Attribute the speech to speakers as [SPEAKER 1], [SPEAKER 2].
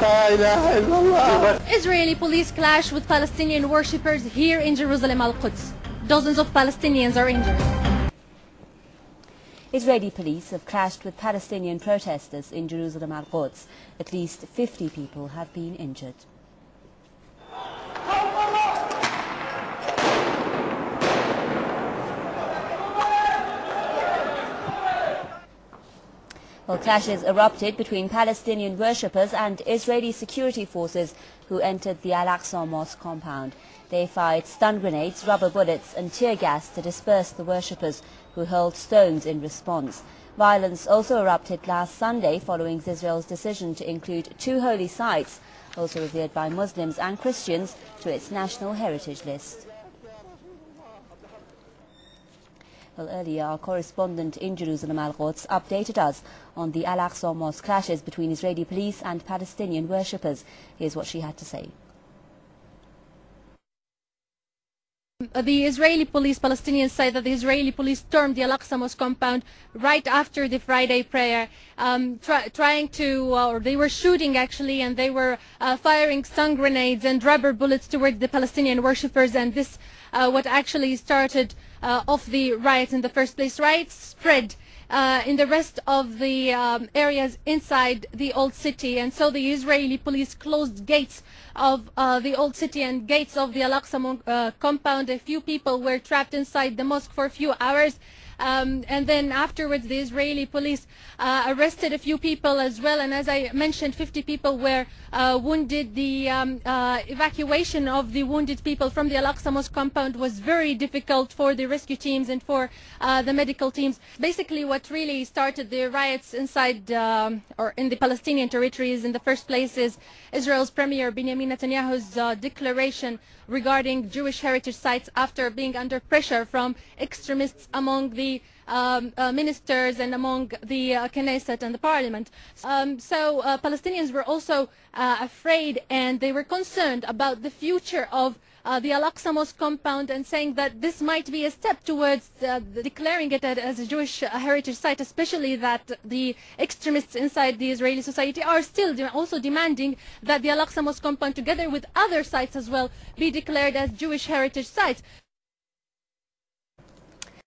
[SPEAKER 1] Israeli police clash with Palestinian worshippers here in Jerusalem Al-Quds. Dozens of Palestinians are injured.
[SPEAKER 2] Israeli police have clashed with Palestinian protesters in Jerusalem Al-Quds. At least 50 people have been injured. Well, clashes erupted between Palestinian worshippers and Israeli security forces who entered the Al-Aqsa Mosque compound. They fired stun grenades, rubber bullets and tear gas to disperse the worshippers, who hurled stones in response. Violence also erupted last Sunday following Israel's decision to include 2 holy sites, also revered by Muslims and Christians, to its national heritage list. Well, earlier, our correspondent in Jerusalem Al-Quds updated us on the Al-Aqsa Mosque clashes between Israeli police and Palestinian worshippers. Here's what she had to say.
[SPEAKER 1] The Israeli police, Palestinians say that the Israeli police stormed the Al-Aqsa Mosque compound right after the Friday prayer, they were shooting actually, and they were firing stun grenades and rubber bullets towards the Palestinian worshippers, and this what actually started off the riots in the first place. Riots spread in the rest of the areas inside the old city, and so the Israeli police closed gates of the old city and gates of the Al-Aqsa compound. A few people were trapped inside the mosque for a few hours. And then afterwards the Israeli police arrested a few people as well, and as I mentioned, 50 people were wounded. The evacuation of the wounded people from the Al-Aqsa Mosque compound was very difficult for the rescue teams and for the medical teams. Basically what really started the riots inside or in the Palestinian territories in the first place is Israel's Premier Benjamin Netanyahu's declaration regarding Jewish heritage sites after being under pressure from extremists among the ministers and among the Knesset and the parliament. So Palestinians were also afraid, and they were concerned about the future of the Al-Aqsa Mosque compound, and saying that this might be a step towards declaring it as a Jewish heritage site, especially that the extremists inside the Israeli society are still also demanding that the Al-Aqsa Mosque compound, together with other sites as well, be declared as Jewish heritage sites.